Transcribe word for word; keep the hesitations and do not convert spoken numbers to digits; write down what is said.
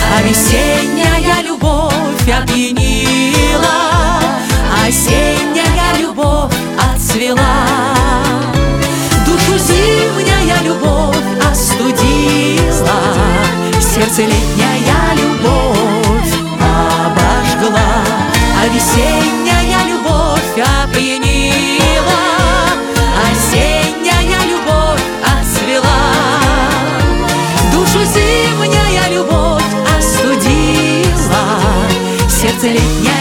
А весенняя любовь опьянила, осенняя любовь отцвела. Душу зимняя любовь остудила, сердце летняя любовь обожгла. А весенняя любовь опьянила, осенняя любовь отцвела. Душу зимняя любовь остудила, сердце летняя